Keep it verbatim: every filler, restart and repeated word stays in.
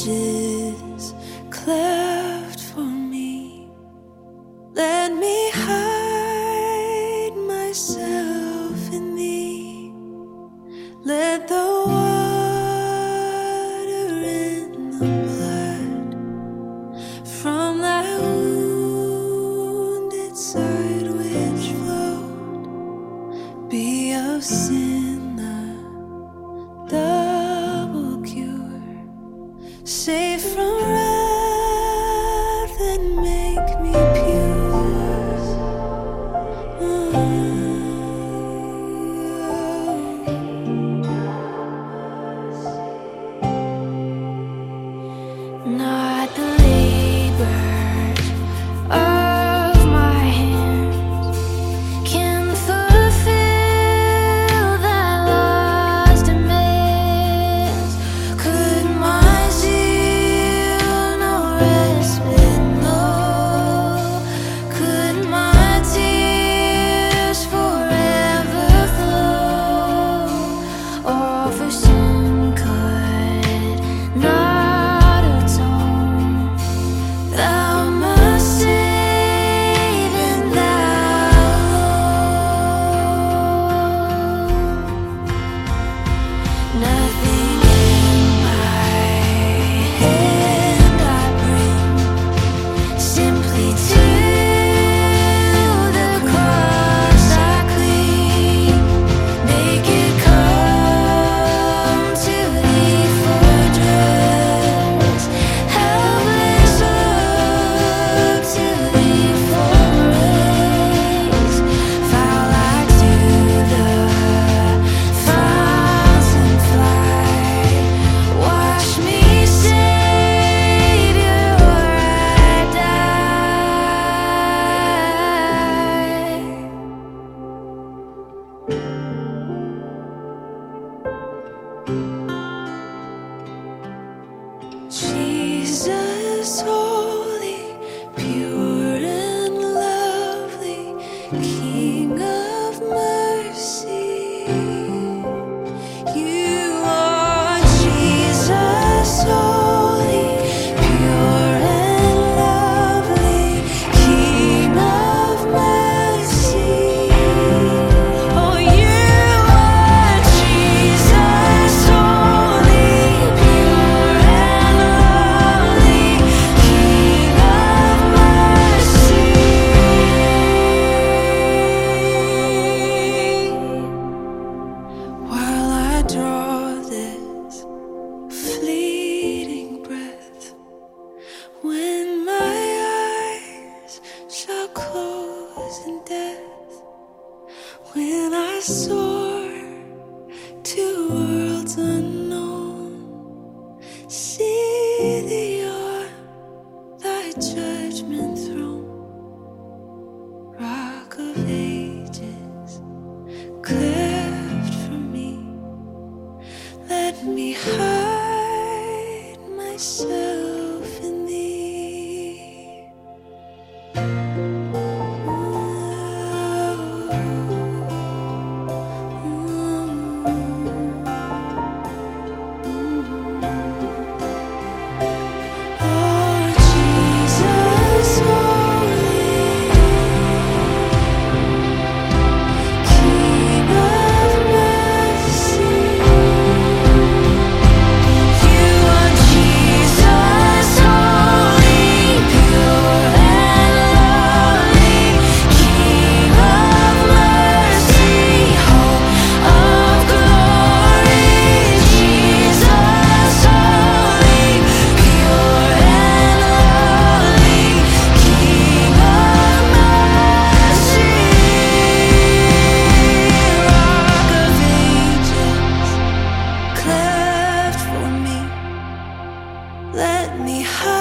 ages cleft for me. Let me hide myself in thee. Let the water and the blood from thy wounded side which flowed be of sin the double cure, safe from wrath and make me pure. Not the labor of my hands can fulfill thy law's demands. Could my zeal no respite know? Could my tears forever flow? Or for sin could not atone? Thou must save and thou alone. Nothing in my hand I bring, simply to the cross I cling. Naked come to thee for dress, helpless look to thee for rays. Foul I to the fountain fly. Wash me, Savior, or I die. Jesus, holy, pure and lovely, King of mercy, you are Jesus, holy, pure and lovely, King of mercy. Oh, you are Jesus, holy, pure and lovely, King of mercy. While I draw this fleeting breath, when my eyes shall close in death, when I soar to worlds unknown, see thee on thy judgment throne, Rock of ages, cleft for me. Let me hide myself in thee. Oh, Jesus, holy, King of mercy. You are Jesus, holy, pure and lovely, King of mercy, hope of glory. Jesus, holy, pure and lovely, King of mercy, Rock of ages, cleft for me. Let me hide